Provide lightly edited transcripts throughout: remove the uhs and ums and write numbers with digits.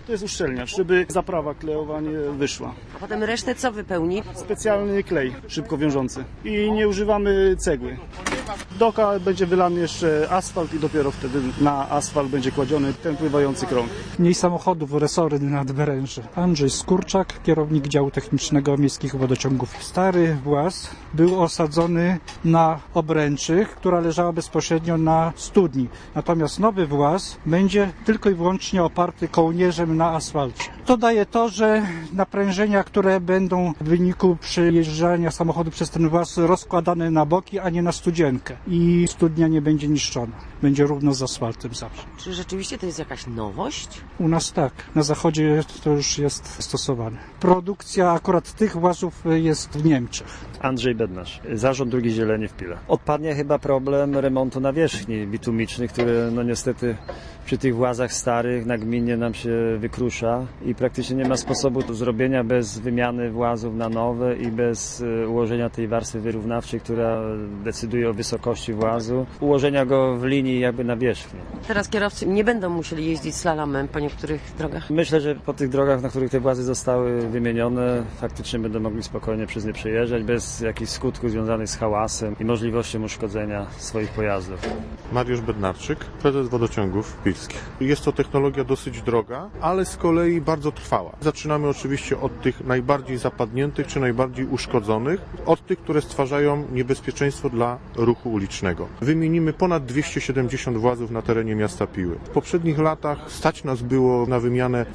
To jest uszczelniacz, żeby zaprawa klejowa nie wyszła. A potem resztę co wypełni? Specjalny klej szybko wiążący. I nie używamy cegły. Dookoła będzie wylany jeszcze asfalt i dopiero wtedy na asfalt będzie kładziony ten pływający krąg. Mniej samochodów, resory nadwyręży. Andrzej Skurczak, kierownik działu technicznego Miejskich Wodociągów. Stary właz był osadzony na obręczy, która leżała bezpośrednio na studni. Natomiast nowy właz będzie tylko i wyłącznie oparty kołnierzem na asfalcie. To daje to, że naprężenia, które będą w wyniku przejeżdżania samochodu przez ten właz rozkładane na boki, a nie na studzienkę. I studnia nie będzie niszczona. Będzie równo z asfaltem zawsze. Czy rzeczywiście to jest jakaś nowość? U nas tak. Na zachodzie to już jest stosowane. Produkcja akurat tych włazów jest w Niemczech. Andrzej Bednarz, Zarząd Dróg Zieleni w Pile. Odpadnie chyba problem remontu nawierzchni bitumicznych, który no niestety przy tych włazach starych na gminie nam się wykrusza i praktycznie nie ma sposobu zrobienia bez wymiany włazów na nowe i bez ułożenia tej warstwy wyrównawczej, która decyduje o wysokości włazu, ułożenia go w linii jakby nawierzchni. Teraz kierowcy nie będą musieli jeździć slalomem po niektórych drogach? Myślę, że po tych drogach, na których te włazy zostały wymienione, faktycznie będą mogli spokojnie przez nie przejeżdżać, bez jakichś skutków związanych z hałasem i możliwością uszkodzenia swoich pojazdów. Mariusz Bednarczyk, prezes Wodociągów Pilskich. Jest to technologia dosyć droga, ale z kolei bardzo trwała. Zaczynamy oczywiście od tych najbardziej zapadniętych czy najbardziej uszkodzonych, od tych, które stwarzają niebezpieczeństwo dla ruchu ulicznego. Wymienimy ponad 270 włazów na terenie miasta Piły. W poprzednich latach stać nas było na wymianę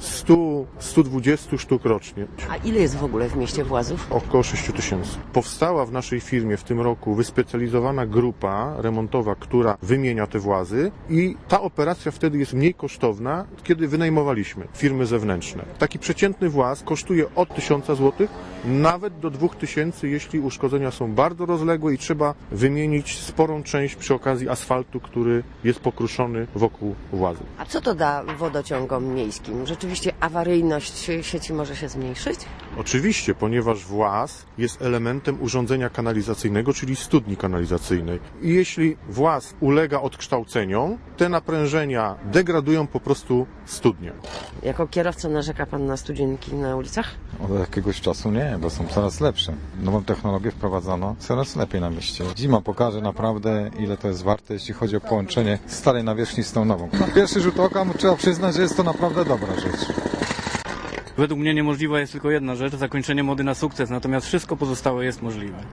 100-120 sztuk rocznie. A ile jest w ogóle w mieście włazów? Około 6 000. Powstała w naszej firmie w tym roku wyspecjalizowana grupa remontowa, która wymienia te włazy i ta operacja wtedy jest mniej kosztowna, kiedy wynajmowaliśmy firmy zewnętrzne. Taki przeciętny właz kosztuje od 1000 zł nawet do 2000, jeśli uszkodzenia są bardzo rozległe i trzeba wymienić sporą część przy okazji asfaltu, który jest pokruszony wokół włazu. A co to da wodociągom miejskim? Rzeczywiście awaryjność sieci może się zmniejszyć? Oczywiście, ponieważ właz jest elementem urządzenia kanalizacyjnego, czyli studni kanalizacyjnej. I jeśli właz ulega odkształceniom, te naprężenia degradują po prostu studnię. Jako kierowca narzeka pan na studzienki na ulicach? Od jakiegoś czasu nie, bo są coraz lepsze. Nową technologię wprowadzono, coraz lepiej na mieście. Zima pokaże naprawdę, ile to jest warte, jeśli chodzi o połączenie starej nawierzchni z tą nową. Na pierwszy rzut oka trzeba przyznać, że jest to naprawdę dobra rzecz. Według mnie niemożliwa jest tylko jedna rzecz, zakończenie mody na sukces, natomiast wszystko pozostałe jest możliwe.